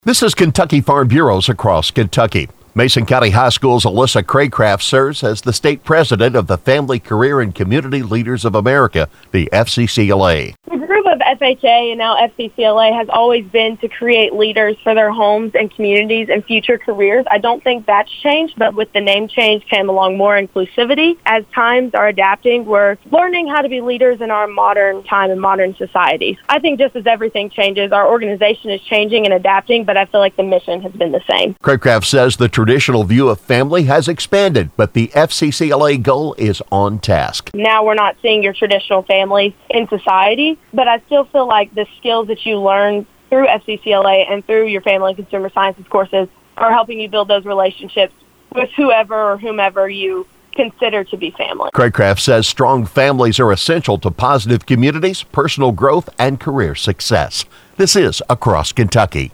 This is Kentucky Farm Bureaus across Kentucky. Mason County High School's Alyssa Craycraft serves as the state president of the Family, Career, and Community Leaders of America, the FCCLA. The group of FHA and now FCCLA has always been to create leaders for their homes and communities and future careers. I don't think that's changed, but with the name change came along more inclusivity. As times are adapting, we're learning how to be leaders in our modern time and modern society. I think just as everything changes, our organization is changing and adapting, but I feel like the mission has been the same. Craycraft says the traditional view of family has expanded, but the FCCLA goal is on task. Now we're not seeing your traditional families in society, but I still feel like the skills that you learn through FCCLA and through your family and consumer sciences courses are helping you build those relationships with whoever or whomever you consider to be family. Craycraft says strong families are essential to positive communities, personal growth, and career success. This is Across Kentucky.